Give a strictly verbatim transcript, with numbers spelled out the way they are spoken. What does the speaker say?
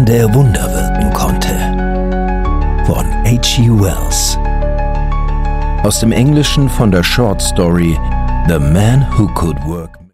Mann, der Wunder wirken konnte. Von H G Wells. Aus dem Englischen von der Short Story The Man Who Could Work